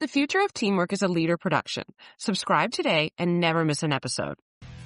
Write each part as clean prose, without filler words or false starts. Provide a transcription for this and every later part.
The Future of Teamwork is a Leader production. Subscribe today and never miss an episode.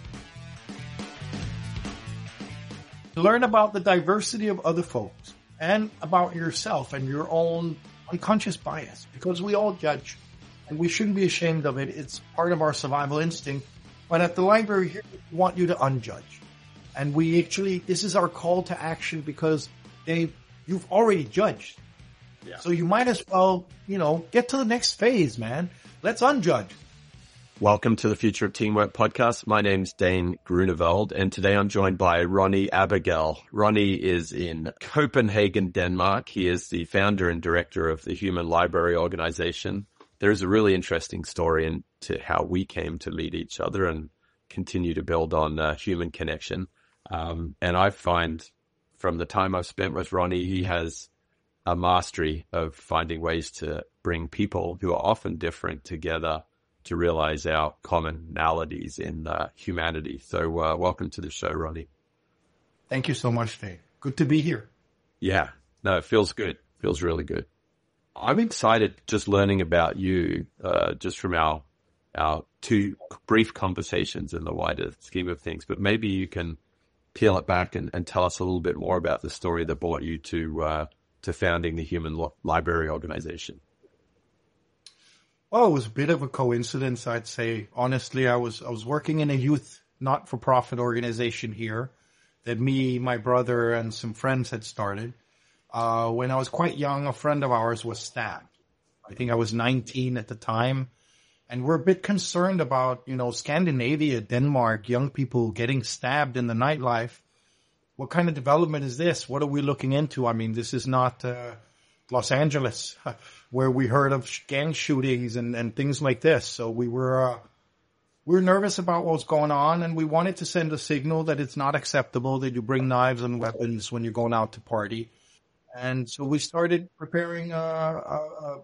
Learn about the diversity of other folks and about yourself and your own unconscious bias, because we all judge and we shouldn't be ashamed of it. It's part of our survival instinct. But at the library here, we want you to unjudge. And this is our call to action, because you've already judged. Yeah. So you might as well, get to the next phase, man. Let's unjudge. Welcome to the Future of Teamwork podcast. My name's Dane Grunewald, and today I'm joined by Ronnie Abigail. Ronnie is in Copenhagen, Denmark. He is the founder and director of the Human Library Organization. There's a really interesting story into how we came to meet each other and continue to build on human connection. And I find from the time I've spent with Ronnie, he has a mastery of finding ways to bring people who are often different together to realize our commonalities in humanity. So welcome to the show, Ronnie. Thank you so much, Dave. Good to be here. Yeah, no, it feels good. Feels really good. I'm excited just learning about you, just from our two brief conversations in the wider scheme of things. But maybe you can peel it back and tell us a little bit more about the story that brought you to founding the Human Library Organization. Well, it was a bit of a coincidence, I'd say. Honestly, I was working in a youth not-for-profit organization here that me, my brother, and some friends had started. When I was quite young, a friend of ours was stabbed. I think I was 19 at the time. And we're a bit concerned about, Scandinavia, Denmark, young people getting stabbed in the nightlife. What kind of development is this? What are we looking into? I mean, this is not Los Angeles, where we heard of gang shootings and things like this. So we were nervous about what was going on, and we wanted to send a signal that it's not acceptable that you bring knives and weapons when you're going out to party. And so we started preparing a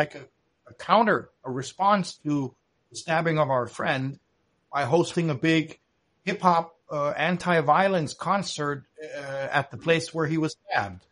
response to the stabbing of our friend by hosting a big hip-hop anti-violence concert at the place where he was stabbed,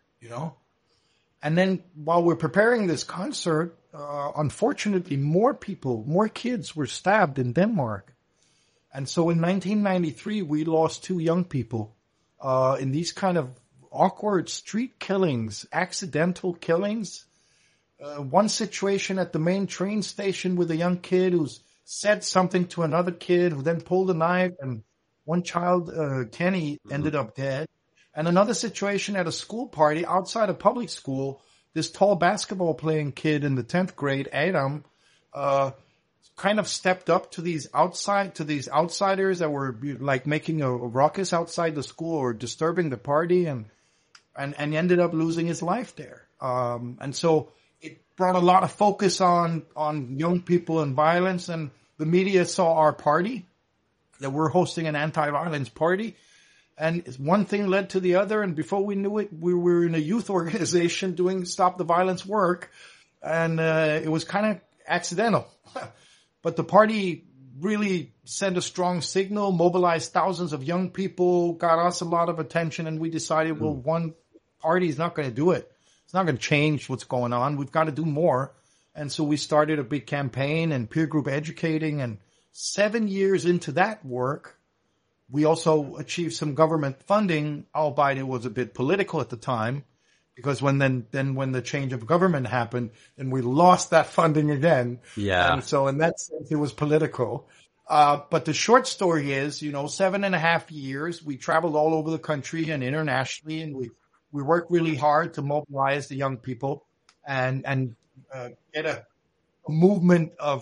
And then while we're preparing this concert, unfortunately, more kids were stabbed in Denmark. And so in 1993, we lost 2 young people in these kind of awkward street killings, accidental killings. One situation at the main train station with a young kid who said something to another kid who then pulled a knife, and one child, Kenny, ended up dead. And another situation at a school party outside a public school, this tall basketball playing kid in the 10th grade, Adam, kind of stepped up to these outsiders that were like making a ruckus outside the school or disturbing the party, and ended up losing his life there. And so it brought a lot of focus on young people and violence, and the media saw our party, that we're hosting an anti-violence party. And one thing led to the other, and before we knew it, we were in a youth organization doing Stop the Violence work, and it was kind of accidental. But the party really sent a strong signal, mobilized thousands of young people, got us a lot of attention, and we decided, well, one party is not going to do it. It's not going to change what's going on. We've got to do more. And so we started a big campaign and peer group educating, and 7 years into that work, we also achieved some government funding, albeit it was a bit political at the time, because when the change of government happened, then we lost that funding again. Yeah. And so in that sense, it was political. But the short story is, 7.5 years, we traveled all over the country and internationally, and we worked really hard to mobilize the young people and get a movement of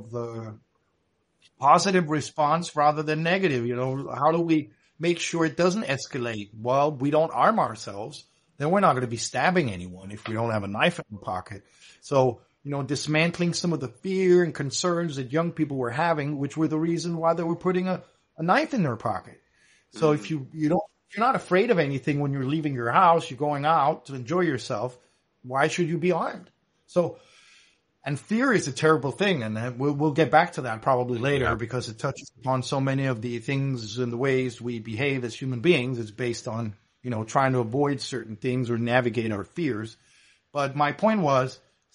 positive response rather than negative. How do we make sure it doesn't escalate? Well, we don't arm ourselves. Then we're not going to be stabbing anyone if we don't have a knife in the pocket. So, dismantling some of the fear and concerns that young people were having, which were the reason why they were putting a knife in their pocket. So if you're not afraid of anything when you're leaving your house, you're going out to enjoy yourself, why should you be armed? So, and fear is a terrible thing, and we'll get back to that probably later, because it touches upon so many of the things and the ways we behave as human beings. It's based on, trying to avoid certain things or navigate our fears. But my point was,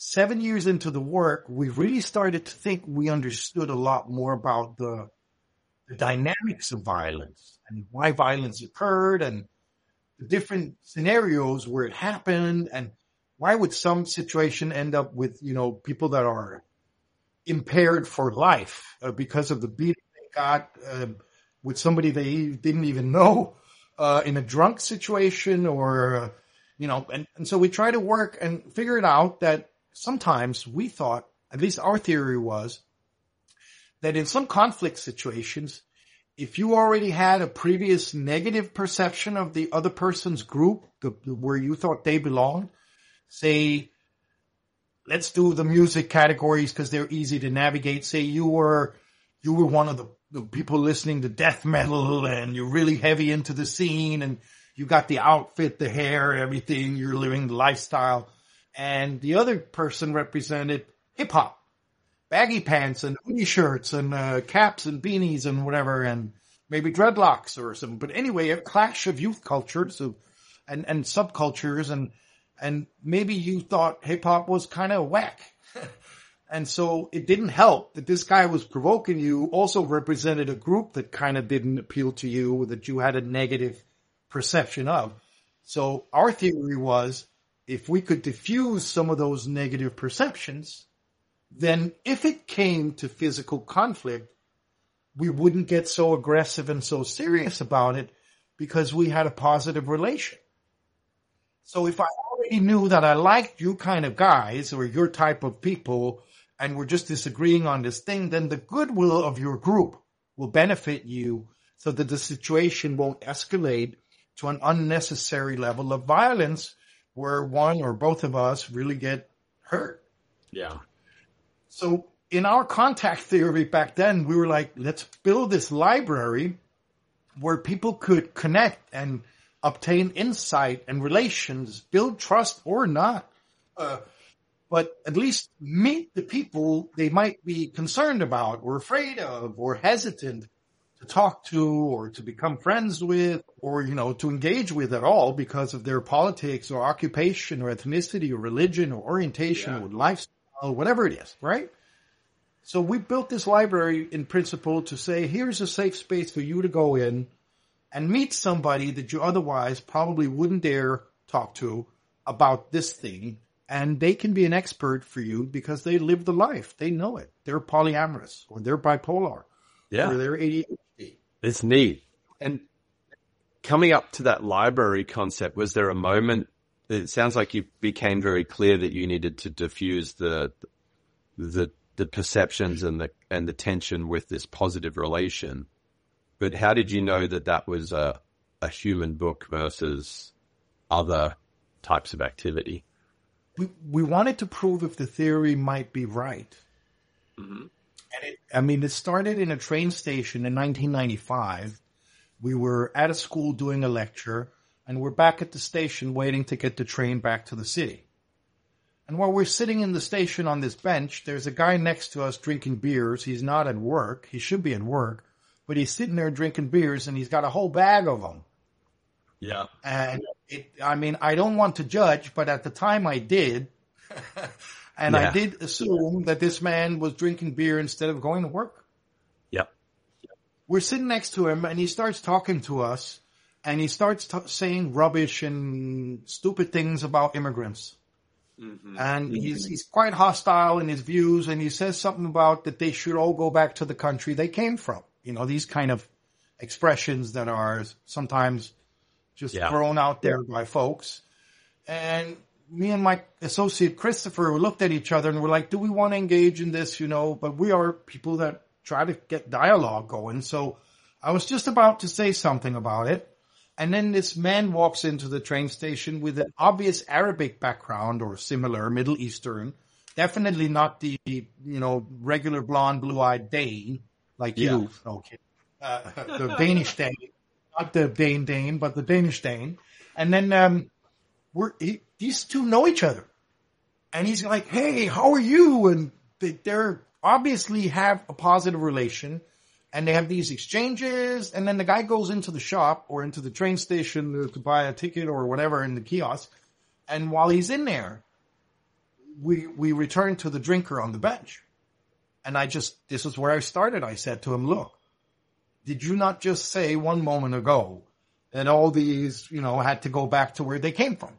7 years into the work, we really started to think we understood a lot more about the dynamics of violence and why violence occurred and the different scenarios where it happened and why would some situation end up with, people that are impaired for life because of the beating they got with somebody they didn't even know in a drunk situation or, and so we try to work and figure it out that sometimes we thought, at least our theory was, that in some conflict situations, if you already had a previous negative perception of the other person's group, where you thought they belonged, say, let's do the music categories because they're easy to navigate. Say you were one of the people listening to death metal and you're really heavy into the scene and you got the outfit, the hair, everything, you're living the lifestyle. And the other person represented hip hop, baggy pants and hoodie shirts and caps and beanies and whatever, and maybe dreadlocks or something. But anyway, a clash of youth cultures and subcultures, and maybe you thought hip hop was kind of whack. And so it didn't help that this guy was provoking you, also represented a group that kind of didn't appeal to you, that you had a negative perception of. So our theory was, if we could diffuse some of those negative perceptions, then if it came to physical conflict, we wouldn't get so aggressive and so serious about it because we had a positive relation. So if I already knew that I liked you kind of guys or your type of people and we're just disagreeing on this thing, then the goodwill of your group will benefit you so that the situation won't escalate to an unnecessary level of violence where one or both of us really get hurt. Yeah. So in our contact theory back then, we were like, let's build this library where people could connect and obtain insight and relations, build trust or not, but at least meet the people they might be concerned about or afraid of or hesitant to talk to or to become friends with or, to engage with at all because of their politics or occupation or ethnicity or religion or orientation or lifestyle, whatever it is, right? So we built this library in principle to say, here's a safe space for you to go in and meet somebody that you otherwise probably wouldn't dare talk to about this thing. And they can be an expert for you because they live the life. They know it. They're polyamorous or they're bipolar or they're ADHD. It's neat. And coming up to that library concept, was there a moment, it sounds like you became very clear that you needed to diffuse the perceptions and the tension with this positive relation. But how did you know that that was a human book versus other types of activity? We wanted to prove if the theory might be right. Mm-hmm. And it started in a train station in 1995. We were at a school doing a lecture, and we're back at the station waiting to get the train back to the city. And while we're sitting in the station on this bench, there's a guy next to us drinking beers. He's not at work. He should be at work, but he's sitting there drinking beers, and he's got a whole bag of them. Yeah. And I don't want to judge, but at the time I did. And I did assume that this man was drinking beer instead of going to work. Yep. We're sitting next to him and he starts talking to us and he starts saying rubbish and stupid things about immigrants. Mm-hmm. And he's quite hostile in his views, and he says something about that they should all go back to the country they came from. These kind of expressions that are sometimes just thrown out there by folks. And me and my associate Christopher looked at each other and were like, do we want to engage in this, but we are people that try to get dialogue going. So I was just about to say something about it. And then this man walks into the train station with an obvious Arabic background or similar Middle Eastern, definitely not the, regular blonde, blue-eyed Dane like you. Okay. The Danish Dane, not the Dane, but the Danish Dane. And then, these two know each other. And he's like, hey, how are you? And they're obviously have a positive relation. And they have these exchanges. And then the guy goes into the shop or into the train station to buy a ticket or whatever in the kiosk. And while he's in there, we returned to the drinker on the bench. And this is where I started. I said to him, look, did you not just say one moment ago that all these, had to go back to where they came from?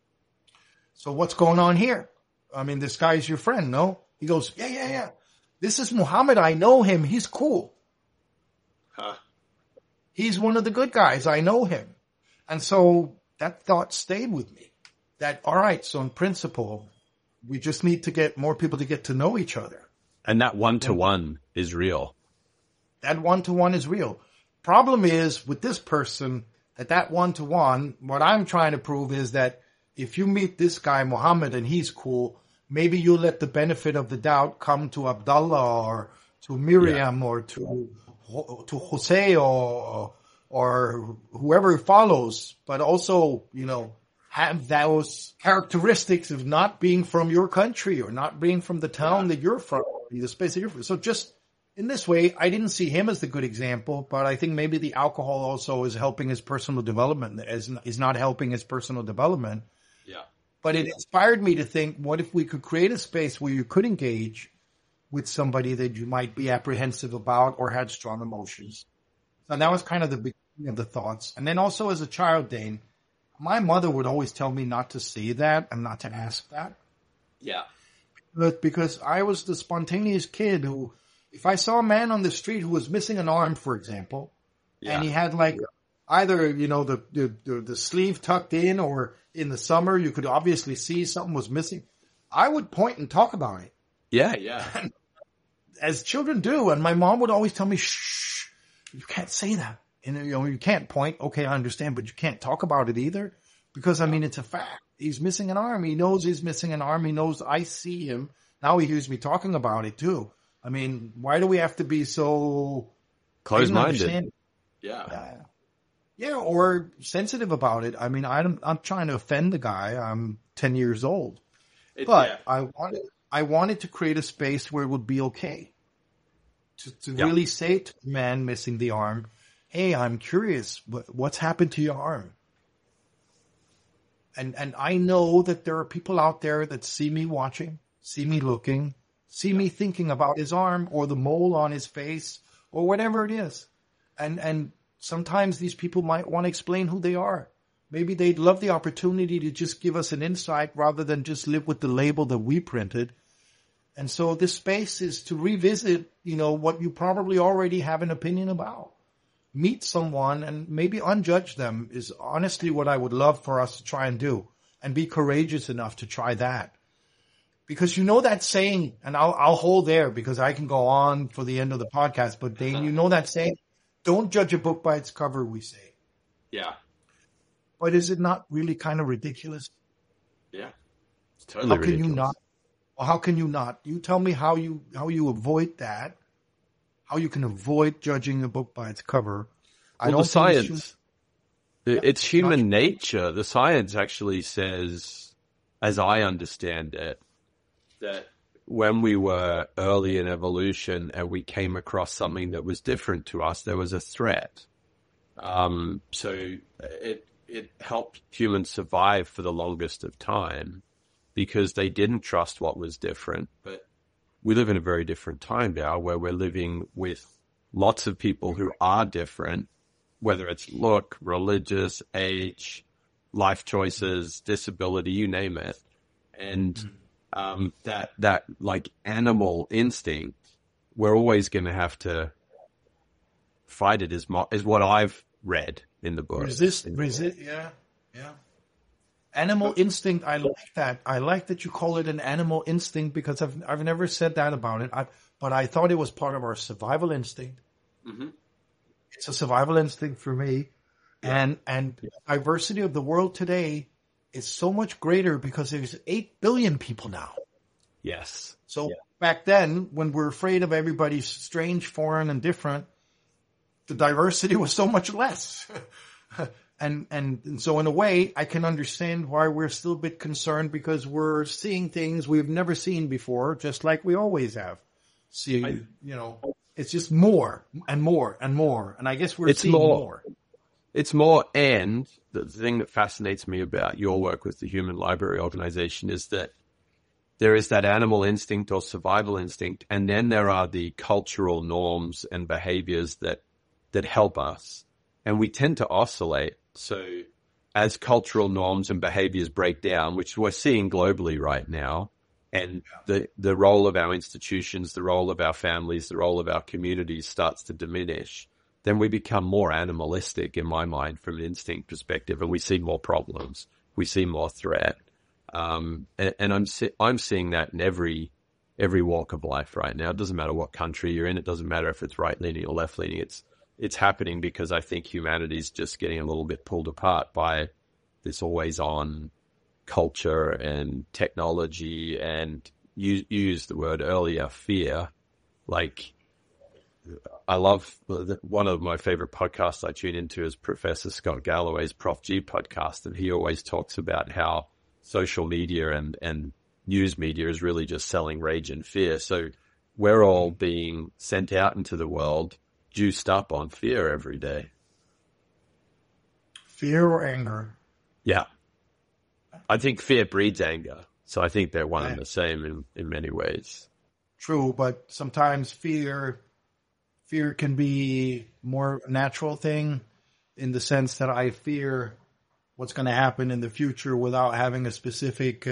So what's going on here? I mean, this guy's your friend, no? He goes, yeah. This is Muhammad. I know him. He's cool. Huh. He's one of the good guys. I know him. And so that thought stayed with me. That, all right, so in principle, we just need to get more people to get to know each other. And that one-to-one is real. That one-to-one is real. Problem is with this person that one-to-one, what I'm trying to prove is that if you meet this guy, Muhammad, and he's cool, maybe you let the benefit of the doubt come to Abdullah or to Miriam or to Jose or whoever follows, but also, have those characteristics of not being from your country or not being from the town that you're from, the space that you're from. So just in this way, I didn't see him as the good example, but I think maybe the alcohol also is helping his personal development, is not helping his personal development. Yeah. But it inspired me to think, what if we could create a space where you could engage with somebody that you might be apprehensive about or had strong emotions? So that was kind of the beginning of the thoughts. And then also as a child, Dane, my mother would always tell me not to say that and not to ask that. Yeah. But because I was the spontaneous kid who, if I saw a man on the street who was missing an arm, for example, and he had either, the sleeve tucked in, or in the summer, you could obviously see something was missing, I would point and talk about it. Yeah. As children do. And my mom would always tell me, shh, you can't say that. And, you can't point. Okay, I understand, but you can't talk about it either. Because, it's a fact. He's missing an arm. He knows he's missing an arm. He knows I see him. Now he hears me talking about it too. Why do we have to be so close-minded? Yeah, or sensitive about it. I'm trying to offend the guy. I'm 10 years old. I wanted to create a space where it would be okay to really say to the man missing the arm, hey, I'm curious, what's happened to your arm? And I know that there are people out there that see me watching, see me looking, see me thinking about his arm or the mole on his face or whatever it is. And sometimes these people might want to explain who they are. Maybe they'd love the opportunity to just give us an insight rather than just live with the label that we printed. And so this space is to revisit, what you probably already have an opinion about. Meet someone and maybe unjudge them is honestly what I would love for us to try and do, and be courageous enough to try that. Because that saying, and I'll hold there because I can go on for the end of the podcast, but Dane, that saying, don't judge a book by its cover, we say. Yeah. But is it not really kind of ridiculous? Yeah. It's totally ridiculous. How can you not? You tell me how you avoid that. How you can avoid judging a book by its cover. The science. It's human nature. The science actually says, as I understand it, that when we were early in evolution and we came across something that was different to us, there was a threat. So it helped humans survive for the longest of time because they didn't trust what was different. But we live in a very different time now where we're living with lots of people who are different, whether it's look, religious, age, life choices, disability, you name it. And that like animal instinct, we're always going to have to fight it is what I've read in the book. Resist, yeah. Animal instinct, I like that. I like that you call it an animal instinct because I've never said that about it. But I thought it was part of our survival instinct. Mm-hmm. It's a survival instinct for me. Yeah. And the diversity of the world today is so much greater because there's 8 billion people now. Yes. So back then, when we're afraid of everybody strange, foreign, and different, the diversity was so much less. And so in a way, I can understand why we're still a bit concerned because we're seeing things we've never seen before, just like we always have. It's just more and more and more. And I guess we're seeing more. It's more. And the thing that fascinates me about your work with the Human Library Organization is that there is that animal instinct or survival instinct, and then there are the cultural norms and behaviors that help us. And we tend to oscillate. So as cultural norms and behaviors break down, which we're seeing globally right now, and the role of our institutions, the role of our families, the role of our communities starts to diminish, then we become more animalistic, in my mind, from an instinct perspective, and we see more problems. We see more threat. And I'm seeing that in every walk of life right now. It doesn't matter what country you're in. It doesn't matter if it's right leaning or left leaning. It's happening because I think humanity's just getting a little bit pulled apart by this always on culture and technology, and you used the word earlier, fear. Like, I love one of my favorite podcasts I tune into is Professor Scott Galloway's Prof G podcast, and he always talks about how social media and news media is really just selling rage and fear. So we're all being sent out into the world juiced up on fear every day. Fear or anger? Yeah. I think fear breeds anger. So I think they're one and the same in many ways. True, but sometimes fear can be more natural thing in the sense that I fear what's going to happen in the future without having a specific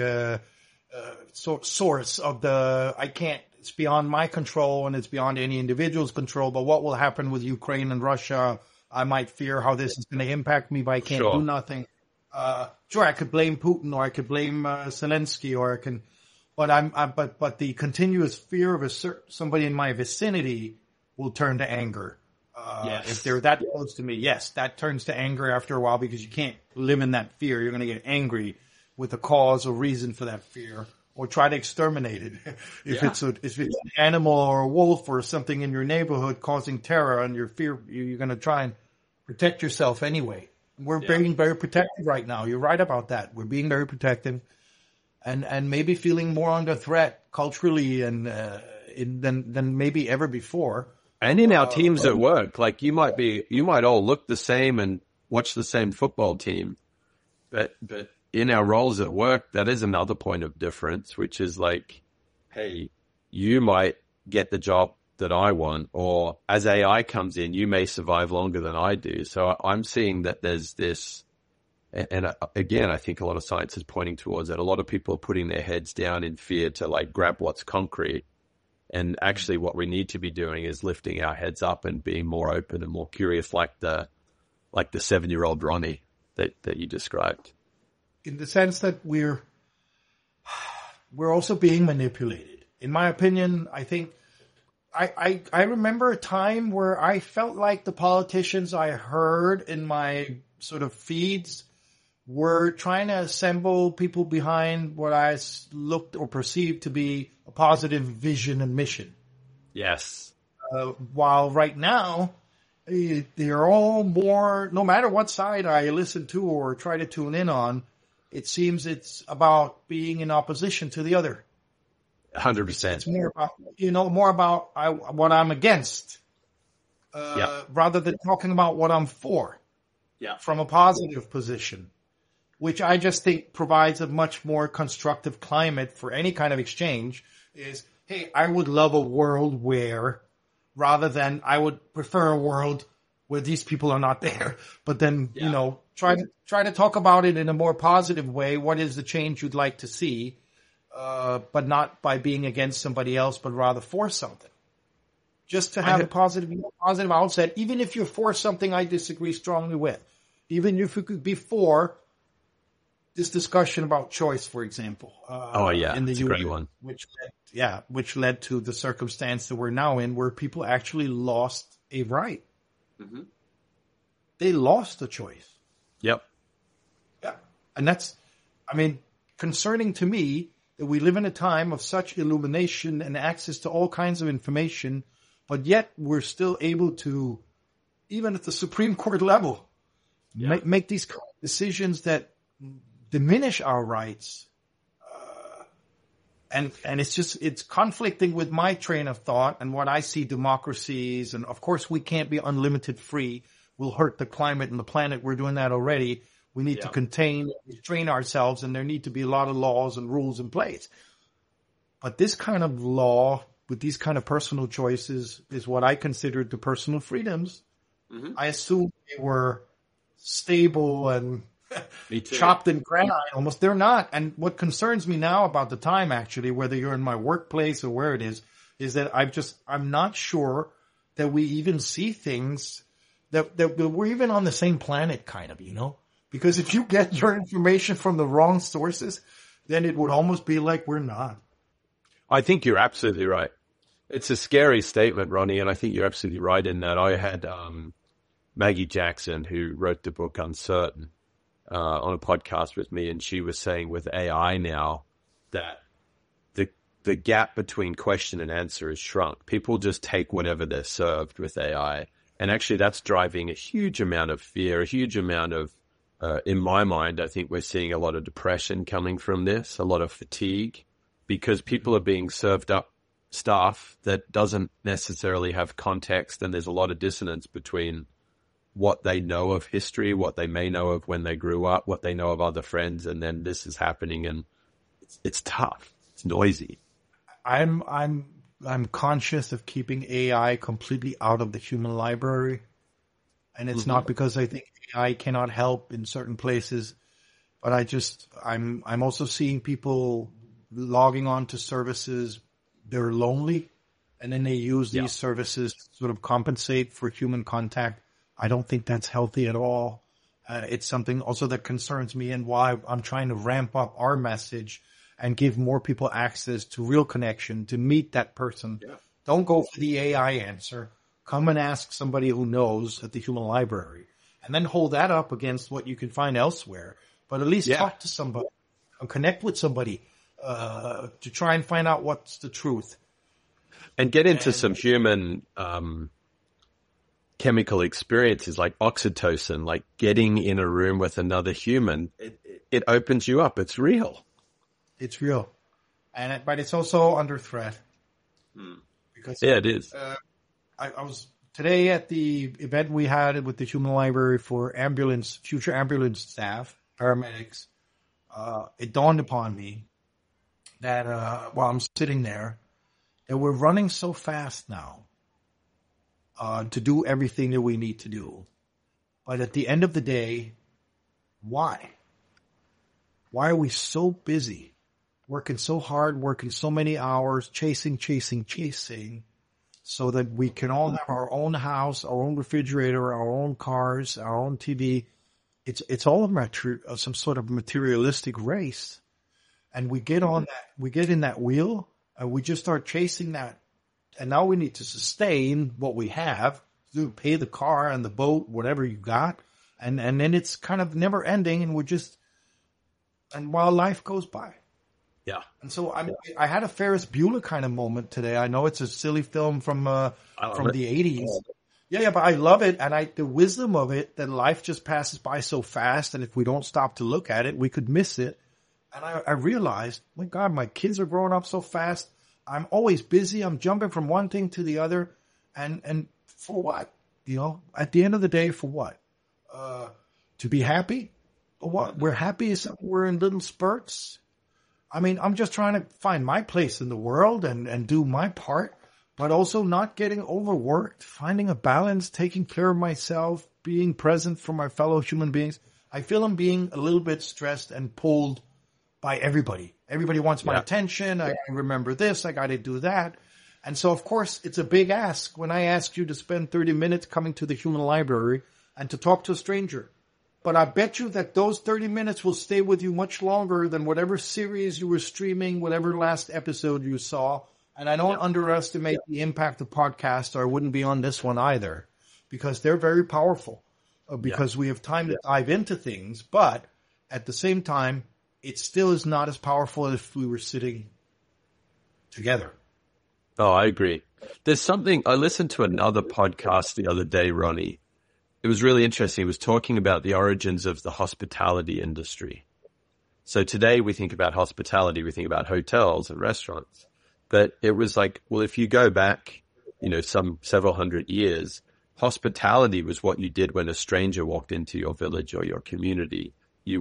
source of it's beyond my control and it's beyond any individual's control, but what will happen with Ukraine and Russia, I might fear how this is going to impact me, but I can't do nothing. Sure, I could blame Putin or I could blame Zelensky or I can, but the continuous fear of somebody in my vicinity will turn to anger. Yes. If they're that close to me, yes, that turns to anger after a while because you can't live in that fear. You're going to get angry with the cause or reason for that fear, or try to exterminate it. If it's an animal or a wolf or something in your neighborhood causing terror and you're going to try and protect yourself anyway. We're being very protective right now. You're right about that. We're being very protective and maybe feeling more under threat culturally and than maybe ever before. And in our teams at work, like you might all look the same and watch the same football team, but in our roles at work, that is another point of difference, which is like, hey, you might get the job that I want, or as AI comes in, you may survive longer than I do. So I'm seeing that there's this, and again, I think a lot of science is pointing towards that. A lot of people are putting their heads down in fear to like grab what's concrete. And actually what we need to be doing is lifting our heads up and being more open and more curious, like the 7-year-old Ronnie that you described. In the sense that we're also being manipulated. In my opinion, I think I remember a time where I felt like the politicians I heard in my sort of feeds were trying to assemble people behind what I looked or perceived to be a positive vision and mission. Yes. While right now, they're all more, no matter what side I listen to or try to tune in on, it seems it's about being in opposition to the other. 100%. It's more about, what I'm against, rather than talking about what I'm for. Yeah. From a positive position, which I just think provides a much more constructive climate for any kind of exchange is, hey, I would love a world where, rather than I would prefer a world where these people are not there, but then, try to talk about it in a more positive way. What is the change you'd like to see? But not by being against somebody else, but rather for something. Just to have a positive outset, even if you're for something I disagree strongly with. Even if you could be for this discussion about choice, for example. In the US, a great one. Which led to the circumstance that we're now in, where people actually lost a right. Mm-hmm. They lost a choice. Yep. Yeah. And that's, concerning to me that we live in a time of such illumination and access to all kinds of information, but yet we're still able to, even at the Supreme Court level, make these decisions that diminish our rights. And it's conflicting with my train of thought and what I see democracies. And of course, we can't be unlimited free. We'll hurt the climate and the planet. We're doing that already. We need to contain, restrain ourselves, and there need to be a lot of laws and rules in place. But this kind of law with these kind of personal choices is what I considered the personal freedoms. Mm-hmm. I assumed they were stable and chopped in granite almost. They're not. And what concerns me now about the time, actually, whether you're in my workplace or where it is that I'm not sure that we even see things that we're even on the same planet, kind of, because if you get your information from the wrong sources, then it would almost be like we're not. I think you're absolutely right. It's a scary statement, Ronnie, and I think you're absolutely right in that. I had Maggie Jackson, who wrote the book Uncertain, on a podcast with me, and she was saying with AI now that the gap between question and answer is shrunk. People just take whatever they're served with AI. And actually that's driving a huge amount of fear, a huge amount of, in my mind, I think we're seeing a lot of depression coming from this, a lot of fatigue, because people are being served up stuff that doesn't necessarily have context. And there's a lot of dissonance between what they know of history, what they may know of when they grew up, what they know of other friends. And then this is happening, and it's tough. It's noisy. I'm conscious of keeping AI completely out of the human library. And it's not because I think AI cannot help in certain places, but I'm also seeing people logging on to services. They're lonely, and then they use these services to sort of compensate for human contact. I don't think that's healthy at all. It's something also that concerns me, and why I'm trying to ramp up our message and give more people access to real connection, to meet that person. Yeah. Don't go for the AI answer. Come and ask somebody who knows at the human library, and then hold that up against what you can find elsewhere. But at least talk to somebody and connect with somebody to try and find out what's the truth. And get into some human chemical experiences like oxytocin, like getting in a room with another human. It opens you up. It's real. It's real, but it's also under threat. Because it is. I was today at the event we had with the Human Library for future ambulance staff, paramedics. It dawned upon me that while I'm sitting there, that we're running so fast now to do everything that we need to do. But at the end of the day, why? Why are we so busy? Working so hard, working so many hours, chasing, so that we can all have our own house, our own refrigerator, our own cars, our own TV. It's all some sort of materialistic race. And we get in that wheel, and we just start chasing that. And now we need to sustain what we have, to pay the car and the boat, whatever you got. And then it's kind of never ending, and while life goes by. Yeah. And so I had a Ferris Bueller kind of moment today. I know it's a silly film from the 80s. Yeah, but I love it. And the wisdom of it, that life just passes by so fast. And if we don't stop to look at it, we could miss it. And I realized, my God, my kids are growing up so fast. I'm always busy. I'm jumping from one thing to the other. And for what? At the end of the day, for what? To be happy? Or what? We're happy as we're in little spurts. I mean, I'm just trying to find my place in the world and do my part, but also not getting overworked, finding a balance, taking care of myself, being present for my fellow human beings. I feel I'm being a little bit stressed and pulled by everybody. Everybody wants my attention. I remember this. I got to do that. And so, of course, it's a big ask when I ask you to spend 30 minutes coming to the Human Library and to talk to a stranger. But I bet you that those 30 minutes will stay with you much longer than whatever series you were streaming, whatever last episode you saw. And I don't underestimate the impact of podcasts, or I wouldn't be on this one either, because they're very powerful, because we have time to dive into things. But at the same time, it still is not as powerful as if we were sitting together. Oh, I agree. There's something, I listened to another podcast the other day, Ronnie. It was really interesting. It was talking about the origins of the hospitality industry. So today we think about hospitality, we think about hotels and restaurants. But it was like, well, if you go back, several hundred years, hospitality was what you did when a stranger walked into your village or your community. You would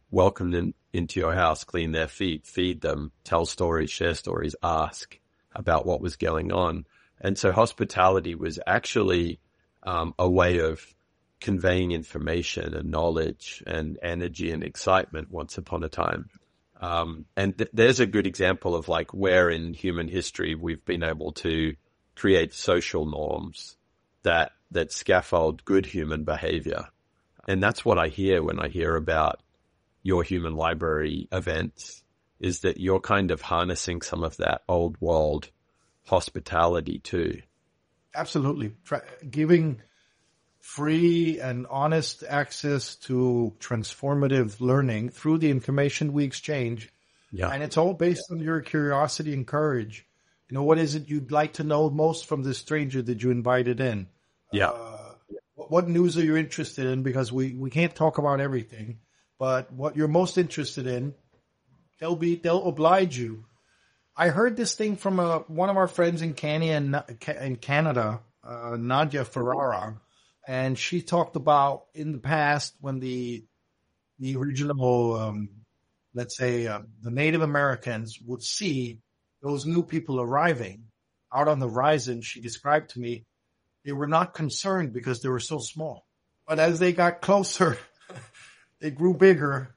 welcome them into your house, clean their feet, feed them, tell stories, share stories, ask about what was going on. And so hospitality was actually a way of conveying information and knowledge and energy and excitement once upon a time. And there's a good example of like where in human history we've been able to create social norms that scaffold good human behavior. And that's what I hear when I hear about your human library events, is that you're kind of harnessing some of that old world hospitality too. Absolutely. Giving free and honest access to transformative learning through the information we exchange. Yeah. And it's all based on your curiosity and courage. You know, what is it you'd like to know most from this stranger that you invited in? Yeah. What news are you interested in? Because we can't talk about everything, but what you're most interested in, they'll oblige you. I heard this thing from one of our friends in Canada, Nadia Ferrara, and she talked about in the past when the original, let's say, the Native Americans would see those new people arriving out on the horizon. She described to me, they were not concerned because they were so small. But as they got closer, they grew bigger,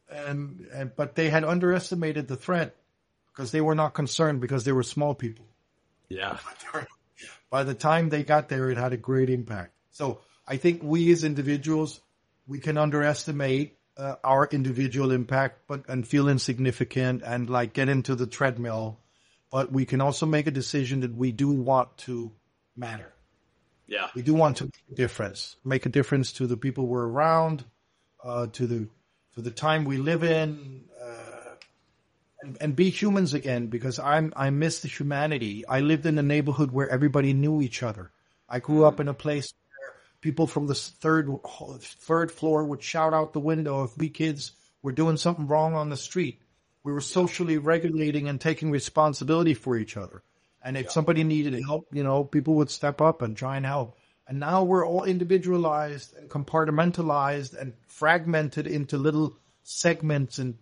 but they had underestimated the threat because they were not concerned because they were small people. Yeah. By the time they got there, it had a great impact. So I think we as individuals, we can underestimate our individual impact, and feel insignificant and like get into the treadmill. But we can also make a decision that we do want to matter. Yeah. We do want to make a difference to the people we're around, to the time we live in, and be humans again, because I miss the humanity. I lived in a neighborhood where everybody knew each other. I grew up in a place where people from the third floor would shout out the window if we kids were doing something wrong on the street. We were socially regulating and taking responsibility for each other. And if somebody needed help, you know, people would step up and try and help. And now we're all individualized and compartmentalized and fragmented into little segments and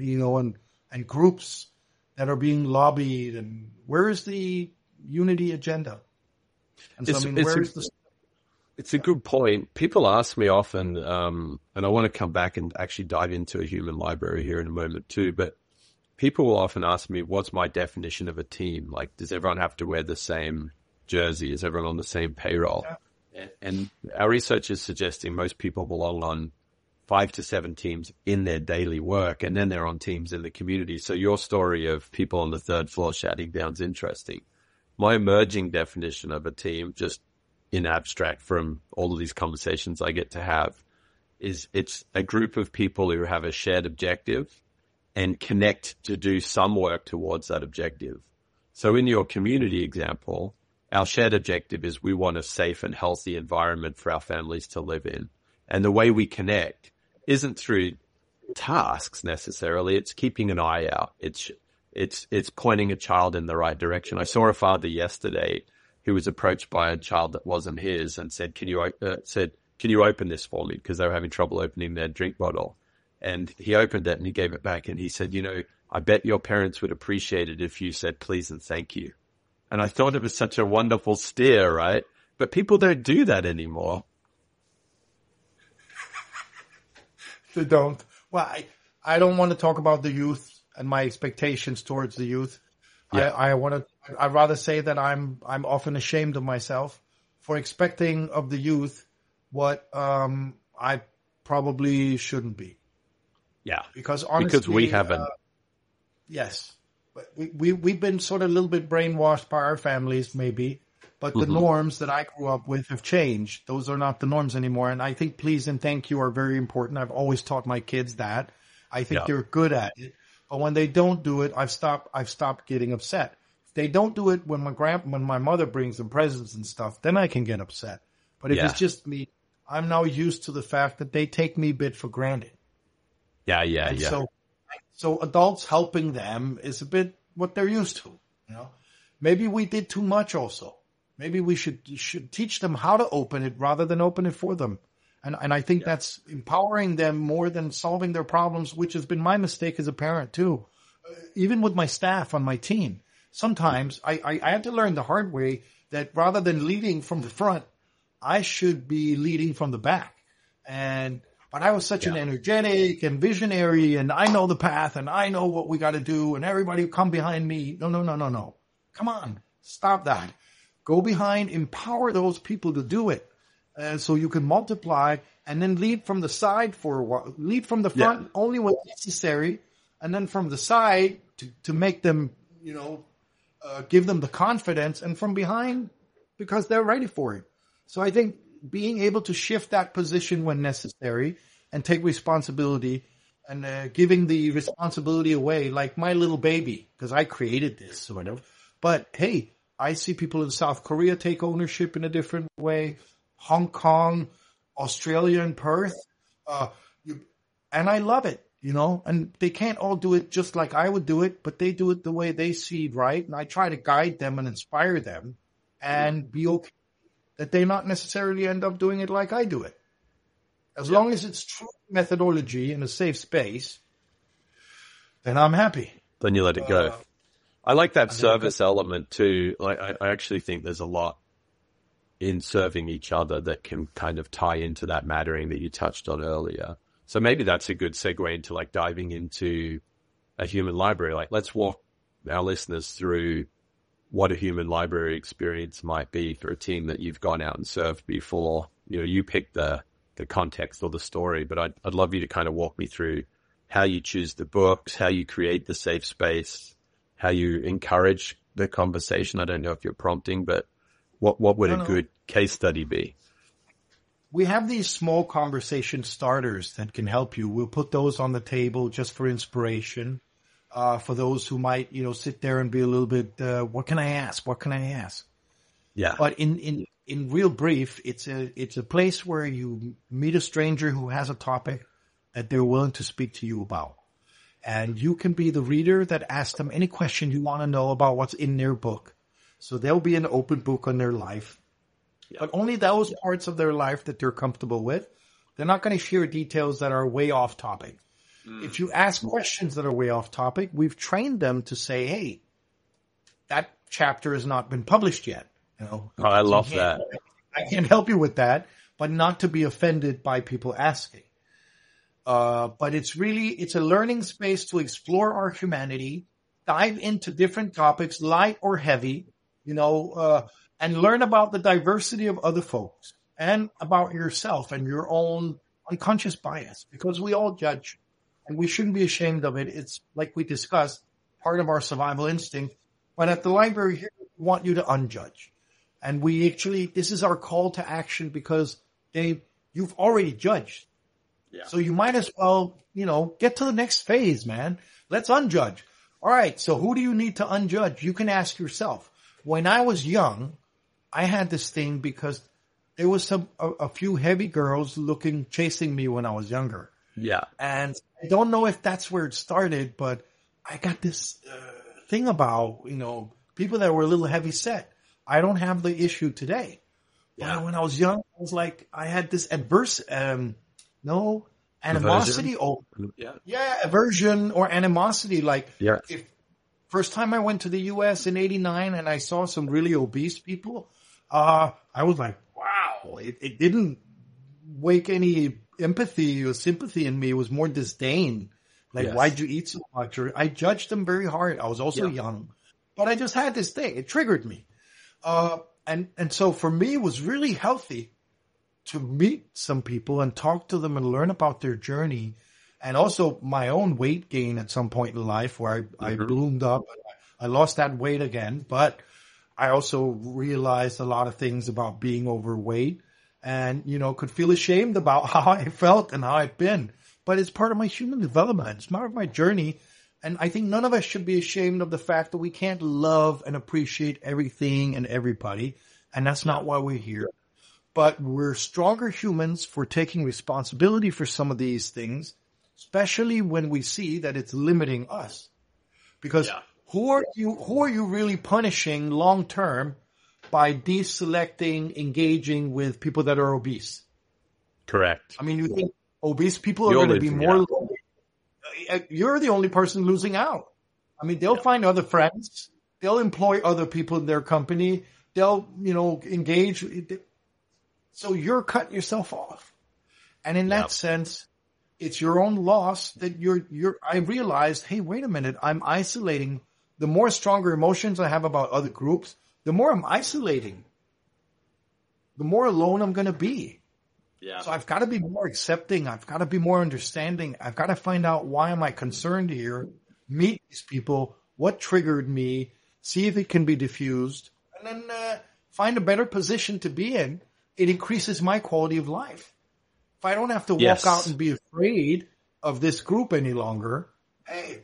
groups that are being lobbied. And where is the unity agenda? And so, it's a good point. People ask me often, and I want to come back and actually dive into a human library here in a moment too, but people will often ask me, what's my definition of a team? Like, does everyone have to wear the same jersey? Is everyone on the same payroll? Yeah. And our research is suggesting most people belong on 5 to 7 teams in their daily work, and then they're on teams in the community. So your story of people on the third floor shouting down is interesting. My emerging definition of a team, just in abstract from all of these conversations I get to have, is it's a group of people who have a shared objective and connect to do some work towards that objective. So in your community example, our shared objective is we want a safe and healthy environment for our families to live in. And the way we connect isn't through tasks necessarily. It's keeping an eye out. It's pointing a child in the right direction. I saw a father yesterday who was approached by a child that wasn't his and said, can you open this for me? Because they were having trouble opening their drink bottle. And he opened it and he gave it back and he said, I bet your parents would appreciate it if you said please and thank you. And I thought it was such a wonderful steer, right? But people don't do that anymore. They don't. Well, I don't want to talk about the youth and my expectations towards the youth. Yeah. I'd rather say that I'm often ashamed of myself for expecting of the youth what I probably shouldn't be. Yeah. Because honestly, we haven't. Yes. We've been sort of a little bit brainwashed by our families, maybe, but the norms that I grew up with have changed. Those are not the norms anymore. And I think please and thank you are very important. I've always taught my kids that. I think they're good at it. But when they don't do it, I've stopped getting upset. If they don't do it when my mother brings them presents and stuff, then I can get upset. But if it's just me, I'm now used to the fact that they take me a bit for granted. Yeah. So adults helping them is a bit what they're used to, you know. Maybe we did too much also. Maybe we should teach them how to open it rather than open it for them. And I think that's empowering them more than solving their problems, which has been my mistake as a parent too. Even with my staff on my team, sometimes I had to learn the hard way that rather than leading from the front, I should be leading from the back. But I was such an energetic and visionary, and I know the path, and I know what we got to do, and everybody come behind me. No. Come on, stop that. Go behind, empower those people to do it, so you can multiply, and then lead from the side for a while. Lead from the front only when necessary, and then from the side to make them, give them the confidence, and from behind because they're ready for it. So I think being able to shift that position when necessary and take responsibility and giving the responsibility away, like my little baby, because I created this sort of. But hey, I see people in South Korea take ownership in a different way, Hong Kong, Australia, and Perth, and I love it, and they can't all do it just like I would do it, but they do it the way they see it right, and I try to guide them and inspire them and be okay that they not necessarily end up doing it like I do it. As long as it's true methodology in a safe space, then I'm happy. Then you let it go. I like that service element too. Like I actually think there's a lot in serving each other that can kind of tie into that mattering that you touched on earlier. So maybe that's a good segue into like diving into a human library. Like let's walk our listeners through what a human library experience might be for a team that you've gone out and served before. You pick the context or the story, but I'd love you to kind of walk me through how you choose the books, how you create the safe space, how you encourage the conversation. I don't know if you're prompting, but what would a good case study be? We have these small conversation starters that can help you. We'll put those on the table just for inspiration. For those who might, sit there and be a little bit, what can I ask? What can I ask? Yeah. But in real brief, it's a place where you meet a stranger who has a topic that they're willing to speak to you about. And you can be the reader that asks them any question you want to know about what's in their book. So there'll be an open book on their life, but only those parts of their life that they're comfortable with. They're not going to share details that are way off topic. If you ask questions that are way off topic, we've trained them to say, hey, that chapter has not been published yet. I love that. I can't help you with that, but not to be offended by people asking. But it's a learning space to explore our humanity, dive into different topics, light or heavy, and learn about the diversity of other folks and about yourself and your own unconscious bias, because we all judge. And we shouldn't be ashamed of it. It's like we discussed, part of our survival instinct. But at the library here, we want you to unjudge. And this is our call to action because you've already judged. Yeah. So you might as well, get to the next phase, man. Let's unjudge. All right. So who do you need to unjudge? You can ask yourself. When I was young, I had this thing because there was a few heavy girls chasing me when I was younger. Yeah. And I don't know if that's where it started, but I got this thing about, people that were a little heavy set. I don't have the issue today. Yeah. But when I was young, I was like, I had this animosity. Aversion or animosity. Like, if first time I went to the U.S. in '89 and I saw some really obese people, I was like, wow, it didn't wake any empathy or sympathy in me. It was more disdain. Like, why'd you eat so much? Or I judged them very hard. I was also young, but I just had this thing. It triggered me. And so for me, it was really healthy to meet some people and talk to them and learn about their journey. And also my own weight gain at some point in life where I bloomed up. I lost that weight again, but I also realized a lot of things about being overweight. And, could feel ashamed about how I felt and how I've been. But it's part of my human development. It's part of my journey. And I think none of us should be ashamed of the fact that we can't love and appreciate everything and everybody. And that's not why we're here. But we're stronger humans for taking responsibility for some of these things, especially when we see that it's limiting us. Because who are you really punishing long term by deselecting, engaging with people that are obese? Correct. I mean, you think obese people are You're going to be losing more, out. you're the only person losing out. I mean, they'll find other friends. They'll employ other people in their company. They'll, engage. So you're cutting yourself off. And in that sense, it's your own loss that I realized, hey, wait a minute. I'm isolating. The more stronger emotions I have about other groups, the more I'm isolating, the more alone I'm going to be. Yeah. So I've got to be more accepting. I've got to be more understanding. I've got to find out why am I concerned here, meet these people, what triggered me, see if it can be diffused, and then find a better position to be in. It increases my quality of life. If I don't have to walk out and be afraid of this group any longer, hey,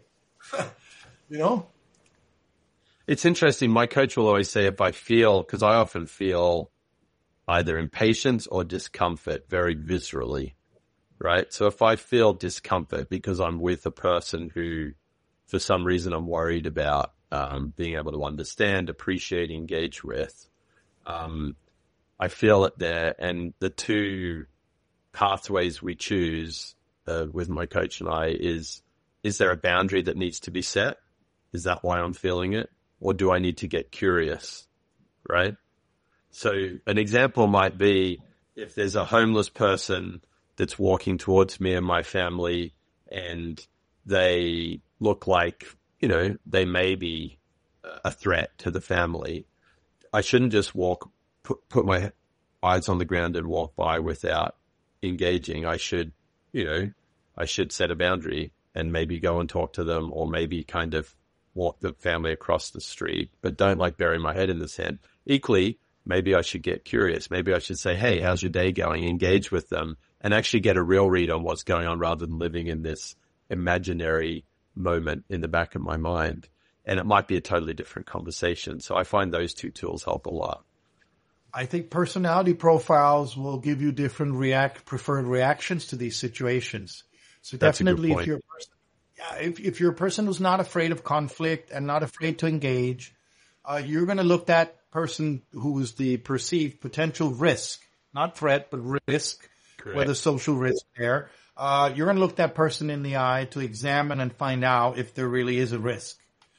It's interesting. My coach will always say because I often feel either impatience or discomfort very viscerally, right? So if I feel discomfort because I'm with a person who, for some reason, I'm worried about being able to understand, appreciate, engage with, I feel it there. And the two pathways we choose with my coach and I is there a boundary that needs to be set? Is that why I'm feeling it? Or do I need to get curious, right? So an example might be if there's a homeless person that's walking towards me and my family and they look like, they may be a threat to the family, I shouldn't just put my eyes on the ground and walk by without engaging. I should set a boundary and maybe go and talk to them, or maybe kind of walk the family across the street, but don't bury my head in the sand. Equally, maybe I should get curious. Maybe I should say, hey, how's your day going? Engage with them and actually get a real read on what's going on rather than living in this imaginary moment in the back of my mind. And it might be a totally different conversation. So I find those two tools help a lot. I think personality profiles will give you different preferred reactions to these situations. So That's definitely a good point. if you're a person who's not afraid of conflict and not afraid to engage, you're going to look at that person who is the perceived potential risk, not threat, but risk, Correct. whether social risk there. You're going to look at that person in the eye to examine and find out if there really is a risk.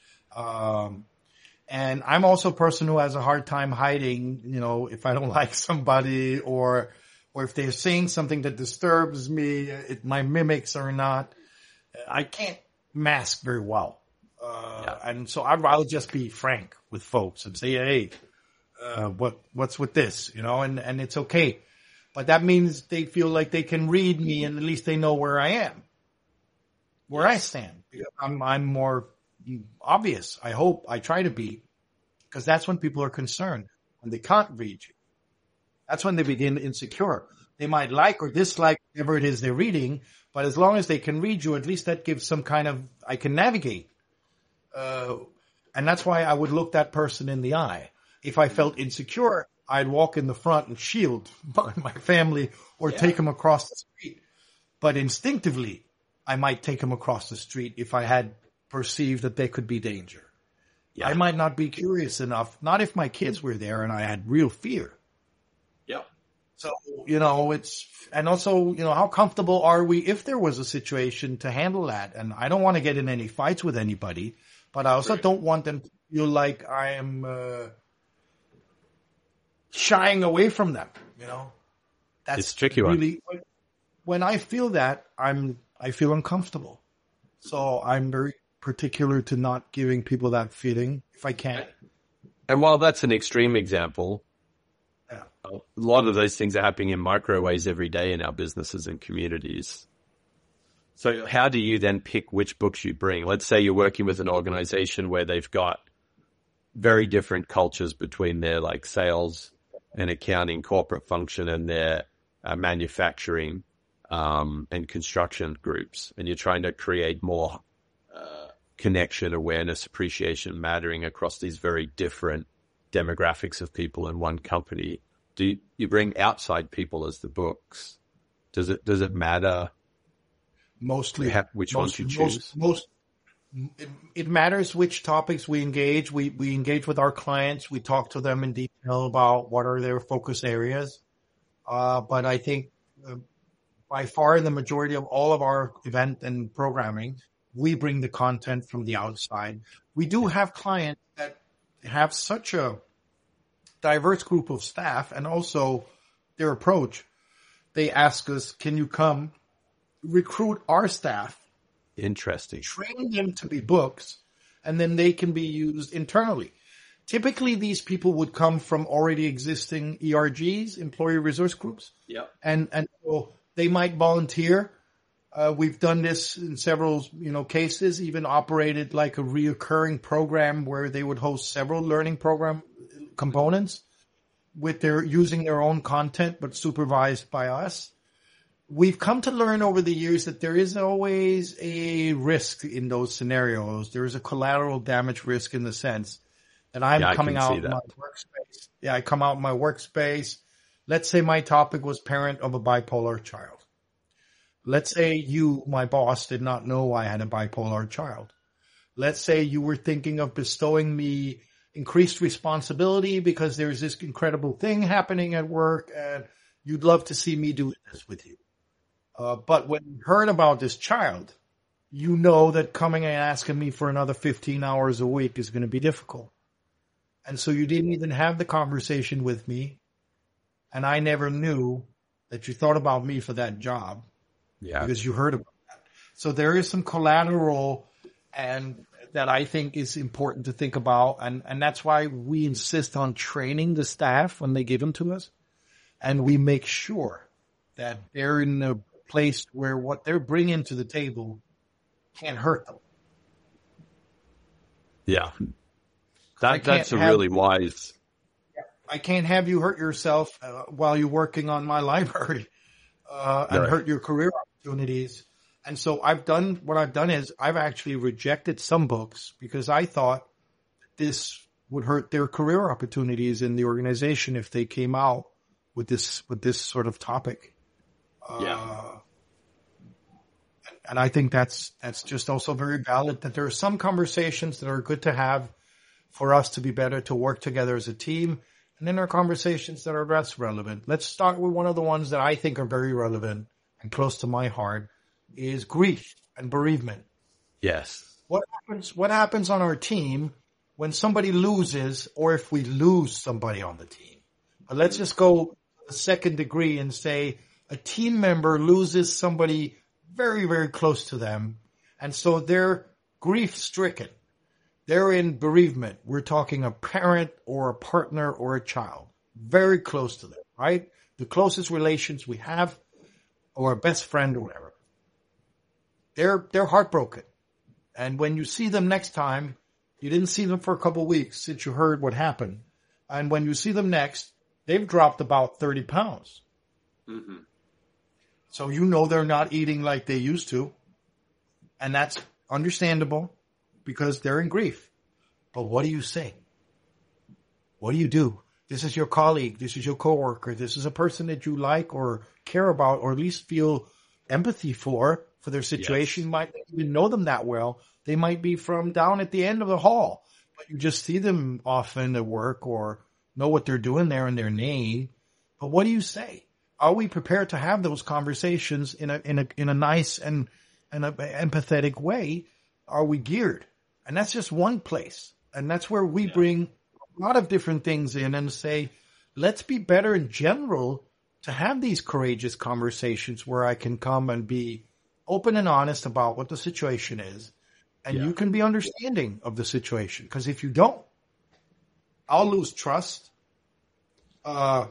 And I'm also a person who has a hard time hiding, if I don't like somebody or if they're saying something that disturbs me, my mimics or not, I can't mask very well. And so I'd rather just be frank with folks and say, hey, what's with this, and it's okay. But that means they feel like they can read me and at least they know where I am, where I stand. I'm more obvious. I try to be, because that's when people are concerned, when they can't read you. That's when they begin insecure. They might like or dislike whatever it is they're reading, but as long as they can read you, at least that gives some kind of, I can navigate. And that's why I would look that person in the eye. If I felt insecure, I'd walk in the front and shield my family or take them across the street. But instinctively, I might take them across the street if I had perceived that there could be danger. Yeah. I might not be curious enough, not if my kids were there and I had real fear. Yeah. So, and also, how comfortable are we if there was a situation to handle that? And I don't want to get in any fights with anybody, but I also don't want them to feel like I am shying away from them, That's it's a tricky really, when I feel that, I feel uncomfortable. So I'm very particular to not giving people that feeling if I can. And while that's an extreme example, a lot of those things are happening in micro ways every day in our businesses and communities. So how do you then pick which books you bring? Let's say you're working with an organization where they've got very different cultures between their sales and accounting corporate function and their manufacturing and construction groups. And you're trying to create more connection, awareness, appreciation, mattering across these very different demographics of people in one company. Do you bring outside people as the books? Does it matter? Mostly. Which ones you choose? It matters which topics we engage. We engage with our clients. We talk to them in detail about what are their focus areas. But I think by far the majority of all of our event and programming, we bring the content from the outside. We do have clients that have such a diverse group of staff, and also their approach. They ask us, can you come recruit our staff? Interesting. Train them to be books, and then they can be used internally. Typically, these people would come from already existing ERGs, employee resource groups. Yeah. And so they might volunteer. We've done this in several, cases, even operated like a reoccurring program where they would host several learning program components with using their own content, but supervised by us. We've come to learn over the years that there is always a risk in those scenarios. There is a collateral damage risk in the sense that I'm coming out of my workspace. Yeah, I come out of my workspace. Let's say my topic was parent of a bipolar child. Let's say you, my boss, did not know I had a bipolar child. Let's say you were thinking of bestowing me increased responsibility because there's this incredible thing happening at work and you'd love to see me do this with you. But when you heard about this child, you know that coming and asking me for another 15 hours a week is going to be difficult. And so you didn't even have the conversation with me. And I never knew that you thought about me for that job. Yeah. Because you heard about that. So there is some collateral and that I think is important to think about. And that's why we insist on training the staff when they give them to us. And we make sure that they're in a place where what they're bringing to the table can't hurt them. Yeah. That's a really wise. I can't have you hurt yourself while you're working on my library and hurt your career opportunities. And so what I've done is I've actually rejected some books because I thought this would hurt their career opportunities in the organization if they came out with this sort of topic. And I think that's just also very valid, that there are some conversations that are good to have for us to be better, to work together as a team. And then there are conversations that are less relevant. Let's start with one of the ones that I think are very relevant and close to my heart is grief and bereavement. Yes. What happens on our team when somebody loses, or if we lose somebody on the team? But let's just go a second degree and say a team member loses somebody very, very close to them. And so they're grief stricken. They're in bereavement. We're talking a parent or a partner or a child, very close to them, right? The closest relations we have, or a best friend or whatever. They're heartbroken. And when you see them next time, you didn't see them for a couple of weeks since you heard what happened. And when you see them next, they've dropped about 30 pounds. Mm-hmm. So you know they're not eating like they used to. And that's understandable because they're in grief. But what do you say? What do you do? This is your colleague. This is your coworker. This is a person that you like or care about, or at least feel empathy for their situation. Yes. You might not even know them that well. They might be from down at the end of the hall, but you just see them often at work or know what they're doing there in their name. But what do you say? Are we prepared to have those conversations in a nice and an empathetic way? Are we geared? And that's just one place. And that's where we bring a lot of different things in and say, let's be better in general to have these courageous conversations where I can come and be open and honest about what the situation is. And you can be understanding of the situation. Because if you don't, I'll lose trust. And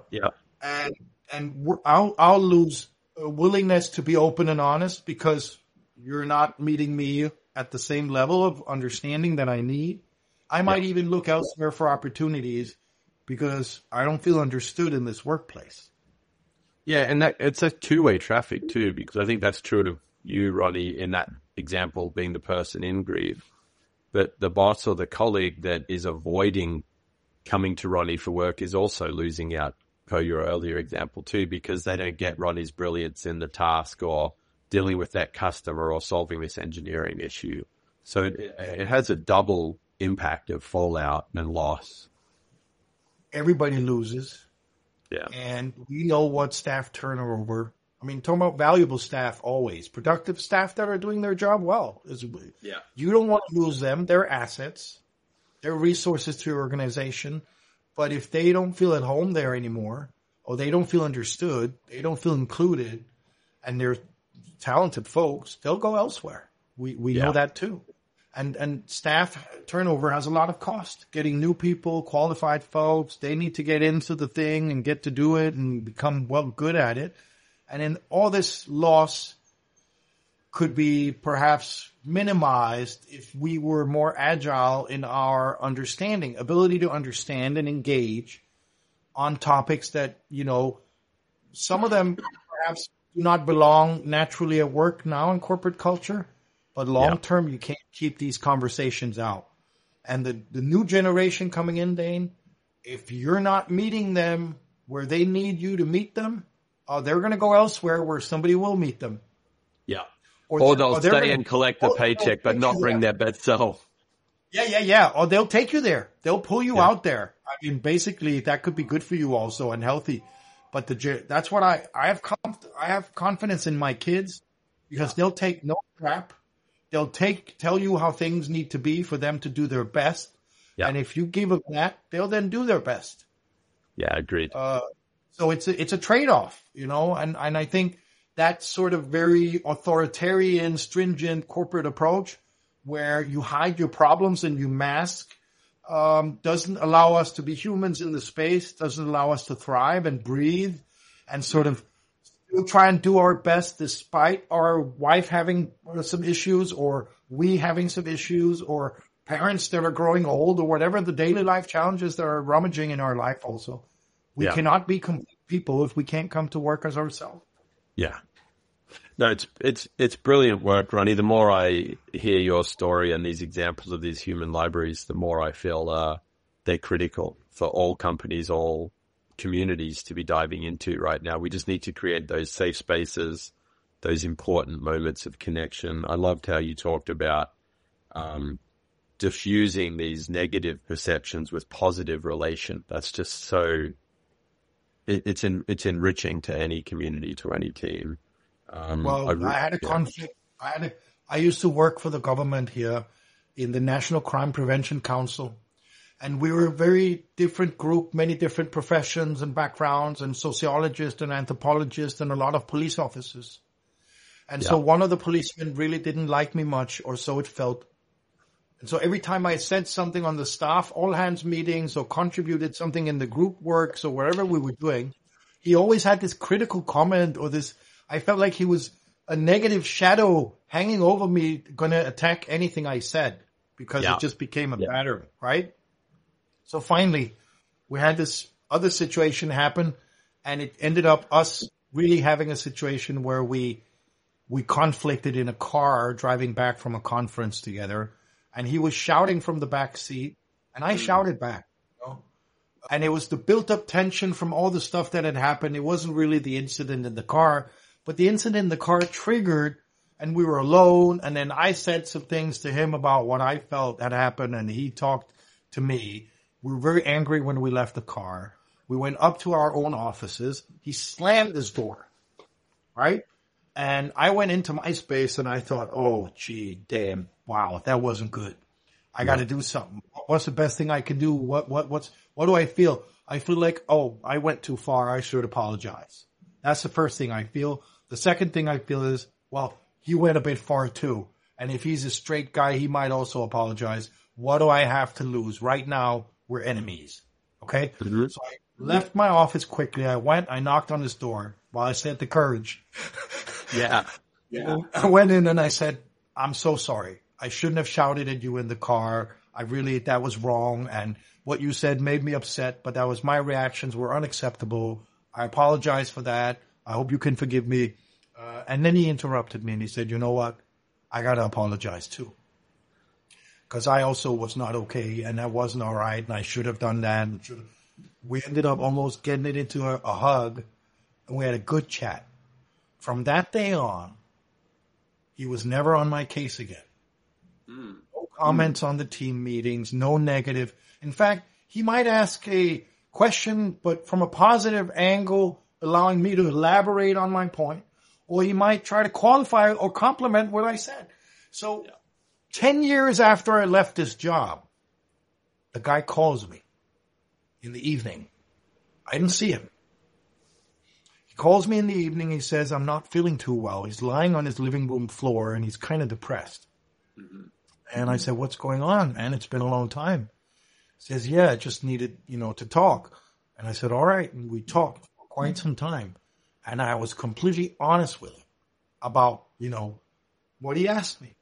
I'll lose willingness to be open and honest because you're not meeting me at the same level of understanding that I need. I might even look elsewhere for opportunities because I don't feel understood in this workplace. Yeah, and that it's a two-way traffic too, because I think that's true of you, Ronnie, in that example being the person in grief. But the boss or the colleague that is avoiding coming to Ronnie for work is also losing out, per your earlier example too, because they don't get Ronnie's brilliance in the task or dealing with that customer or solving this engineering issue. So it has a double impact of fallout and loss. Everybody loses. Yeah. And we know what staff turnover. I mean, talking about valuable staff always. Productive staff that are doing their job well. You don't want to lose them. They're assets. They're resources to your organization. But if they don't feel at home there anymore, or they don't feel understood, they don't feel included, and they're talented folks, they'll go elsewhere. We know that too. And staff turnover has a lot of cost. Getting new people, qualified folks, they need to get into the thing and get to do it and become good at it. And then all this loss could be perhaps minimized if we were more agile in our understanding, ability to understand and engage on topics that, some of them perhaps do not belong naturally at work now in corporate culture, but long term, you can't keep these conversations out. And the new generation coming in, Dane, if you're not meeting them where they need you to meet them, they're going to go elsewhere where somebody will meet them. Yeah. Or they'll stay and collect the paycheck, but not bring their best self. Yeah. Or they'll take you there. They'll pull you out there. I mean, basically, that could be good for you also and healthy. But that's what I have confidence in my kids because they'll take no crap. They'll tell you how things need to be for them to do their best. Yeah. And if you give them that, they'll then do their best. Yeah, agreed. So it's a trade-off, and I think that sort of very authoritarian, stringent corporate approach where you hide your problems and you mask, doesn't allow us to be humans in the space, doesn't allow us to thrive and breathe and sort of still try and do our best despite our wife having some issues or we having some issues or parents that are growing old or whatever the daily life challenges that are rummaging in our life also. We cannot be complete people if we can't come to work as ourselves. Yeah. No, it's brilliant work, Ronnie. The more I hear your story and these examples of these human libraries, the more I feel they're critical for all companies, all communities to be diving into right now. We just need to create those safe spaces, those important moments of connection. I loved how you talked about diffusing these negative perceptions with positive relation. That's just so... It's enriching to any community, to any team. I had a conflict. I used to work for the government here in the National Crime Prevention Council, and we were a very different group, many different professions and backgrounds, and sociologists and anthropologists, and a lot of police officers. And so one of the policemen really didn't like me much, or so it felt. And so every time I said something on the staff all hands meetings or contributed something in the group works or wherever we were doing, he always had this critical comment or this, I felt like he was a negative shadow hanging over me, going to attack anything I said because it just became a pattern, right? So finally, we had this other situation happen and it ended up us really having a situation where we conflicted in a car driving back from a conference together. And he was shouting from the back seat, and I shouted back. And it was the built-up tension from all the stuff that had happened. It wasn't really the incident in the car, but the incident in the car triggered, and we were alone. And then I said some things to him about what I felt had happened, and he talked to me. We were very angry when we left the car. We went up to our own offices. He slammed his door, right? And I went into my space, and I thought, oh, gee, damn. Wow, that wasn't good. I got to do something. What's the best thing I can do? What do I feel? I feel like, oh, I went too far. I should apologize. That's the first thing I feel. The second thing I feel is, well, he went a bit far too. And if he's a straight guy, he might also apologize. What do I have to lose? Right now, we're enemies. Okay? Mm-hmm. So I left my office quickly. I knocked on his door while I said the courage. Yeah. I went in and I said, I'm so sorry. I shouldn't have shouted at you in the car. That was wrong. And what you said made me upset, but that was my reactions were unacceptable. I apologize for that. I hope you can forgive me. And then he interrupted me and he said, you know what? I got to apologize too. Cause I also was not okay and that wasn't all right. And I should have done that. We ended up almost getting it into a hug and we had a good chat. From that day on, he was never on my case again. No comments on the team meetings, no negative. In fact, he might ask a question, but from a positive angle, allowing me to elaborate on my point. or he might try to qualify or compliment what I said. So 10 years after I left this job, the guy calls me in the evening. I didn't see him. He calls me in the evening. He says, I'm not feeling too well. He's lying on his living room floor and he's kind of depressed. Mm-hmm. And I said, what's going on, man? It's been a long time. He says, yeah, I just needed, to talk. And I said, all right. And we talked for quite some time. And I was completely honest with him about, what he asked me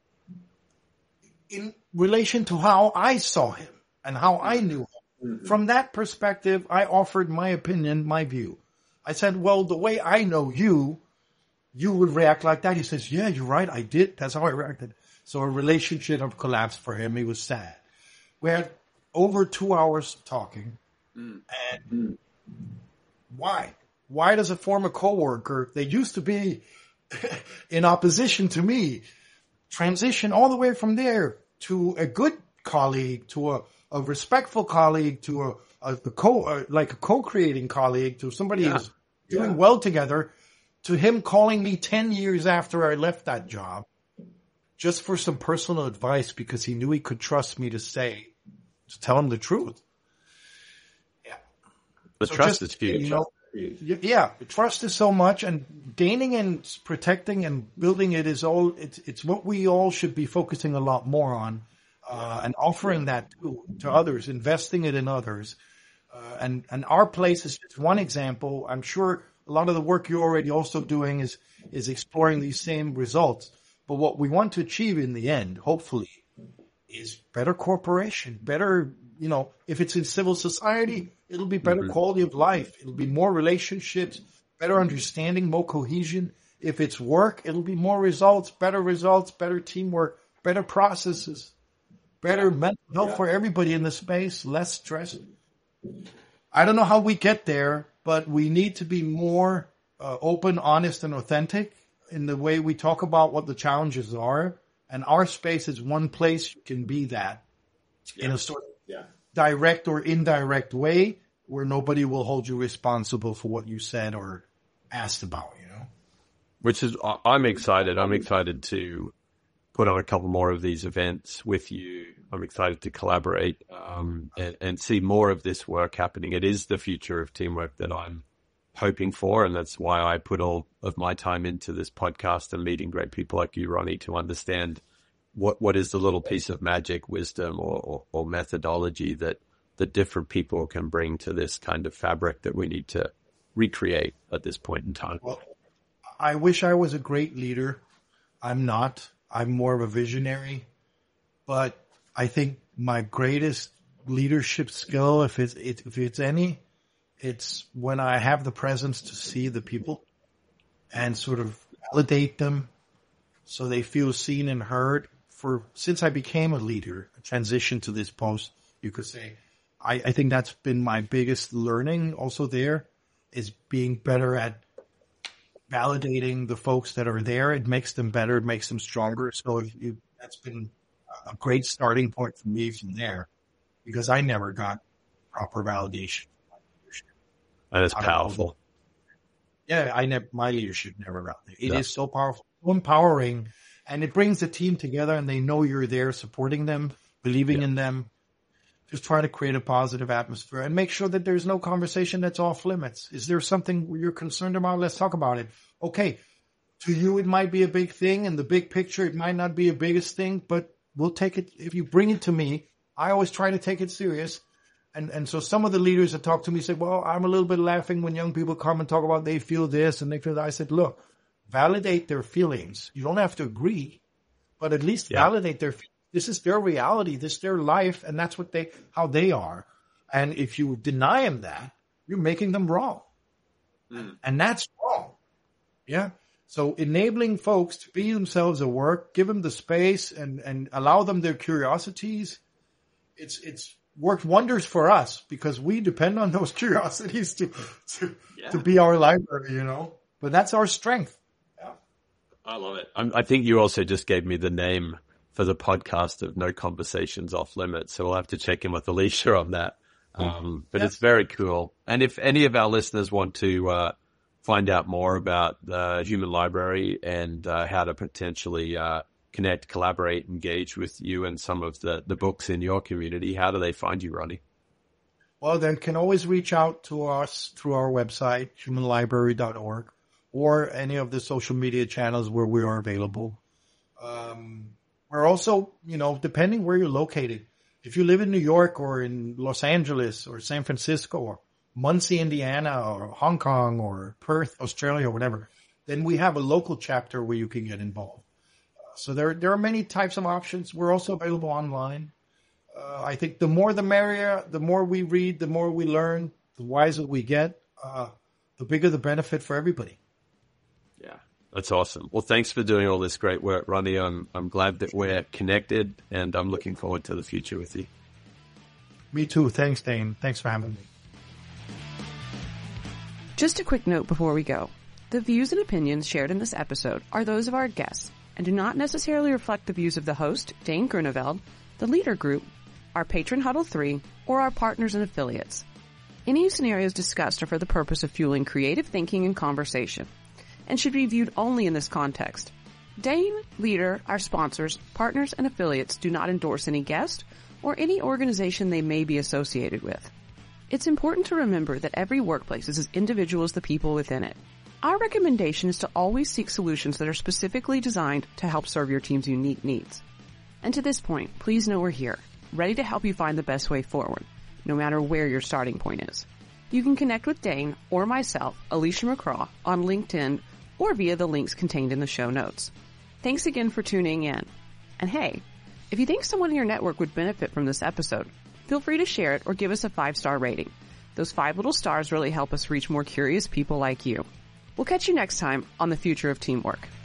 in relation to how I saw him and how I knew him. Mm-hmm. From that perspective, I offered my opinion, my view. I said, well, the way I know you would react like that. He says, yeah, you're right. I did. That's how I reacted. So a relationship collapsed for him. He was sad. We had over 2 hours talking. And why? Why does a former coworker, they used to be in opposition to me, transition all the way from there to a good colleague, to a respectful colleague, to a co-creating colleague, to somebody who's doing well together, to him calling me 10 years after I left that job just for some personal advice because he knew he could trust me to tell him the truth. Yeah. The trust is huge. Trust is so much, and gaining and protecting and building it is it's what we all should be focusing a lot more on, and offering that to others, investing it in others. And our place is just one example. I'm sure a lot of the work you're already also doing is exploring these same results. But what we want to achieve in the end, hopefully, is better cooperation, better, if it's in civil society, it'll be better quality of life. It'll be more relationships, better understanding, more cohesion. If it's work, it'll be more results, better teamwork, better processes, better mental health for everybody in the space, less stress. I don't know how we get there, but we need to be more open, honest, and authentic in the way we talk about what the challenges are. And our space is one place you can be that in a sort of direct or indirect way where nobody will hold you responsible for what you said or asked about, Which is, I'm excited. I'm excited to put on a couple more of these events with you. I'm excited to collaborate and see more of this work happening. It is the future of teamwork that I'm hoping for, and that's why I put all of my time into this podcast and meeting great people like you, Ronnie, to understand what is the little piece of magic, wisdom, or methodology that different people can bring to this kind of fabric that we need to recreate at this point in time. Well, I wish I was a great leader. I'm not. I'm more of a visionary. But I think my greatest leadership skill, if it's any, it's when I have the presence to see the people and sort of validate them so they feel seen and heard. Since I became a leader, a transition to this post, you could say, I think that's been my biggest learning also there, is being better at validating the folks that are there. It makes them better. It makes them stronger. So that's been a great starting point for me from there, because I never got proper validation. And it's powerful. My leadership never got there. It is so powerful, so empowering, and it brings the team together and they know you're there supporting them, believing in them. Just try to create a positive atmosphere and make sure that there's no conversation that's off limits. Is there something you're concerned about? Let's talk about it. Okay. To you, it might be a big thing. In the big picture, it might not be a biggest thing, but we'll take it. If you bring it to me, I always try to take it serious. And so some of the leaders that talk to me say, well, I'm a little bit laughing when young people come and talk about they feel this and they feel that. I said, look, validate their feelings. You don't have to agree, but at least validate their feelings. This is their reality. This is their life. And that's how they are. And if you deny them that, you're making them wrong. And that's wrong. Yeah. So enabling folks to be themselves at work, give them the space and allow them their curiosities. It's worked wonders for us because we depend on those curiosities to be our library, but that's our strength. Yeah. I love it. I think you also just gave me the name for the podcast of No Conversations Off Limits. So we'll have to check in with Alicia on that. But it's very cool. And if any of our listeners want to find out more about the Human Library and how to potentially connect, collaborate, engage with you and some of the books in your community, how do they find you, Ronnie? Well, they can always reach out to us through our website, humanlibrary.org, or any of the social media channels where we are available. We're also, depending where you're located, if you live in New York or in Los Angeles or San Francisco or Muncie, Indiana, or Hong Kong or Perth, Australia, or whatever, then we have a local chapter where you can get involved. So there are many types of options. We're also available online. I think the more the merrier, the more we read, the more we learn, the wiser we get, the bigger the benefit for everybody. Yeah, that's awesome. Well, thanks for doing all this great work, Ronnie. I'm glad that we're connected, and I'm looking forward to the future with you. Me too. Thanks, Dane. Thanks for having me. Just a quick note before we go. The views and opinions shared in this episode are those of our guests and do not necessarily reflect the views of the host, Dane Grunewald, the Leader Group, our patron Huddle 3, or our partners and affiliates. Any scenarios discussed are for the purpose of fueling creative thinking and conversation, and should be viewed only in this context. Dane, Leader, our sponsors, partners, and affiliates do not endorse any guest or any organization they may be associated with. It's important to remember that every workplace is as individual as the people within it. Our recommendation is to always seek solutions that are specifically designed to help serve your team's unique needs. And to this point, please know we're here, ready to help you find the best way forward, no matter where your starting point is. You can connect with Dane or myself, Alicia McCraw, on LinkedIn or via the links contained in the show notes. Thanks again for tuning in. And hey, if you think someone in your network would benefit from this episode, feel free to share it or give us a 5-star rating. Those 5 little stars really help us reach more curious people like you. We'll catch you next time on The Future of Teamwork.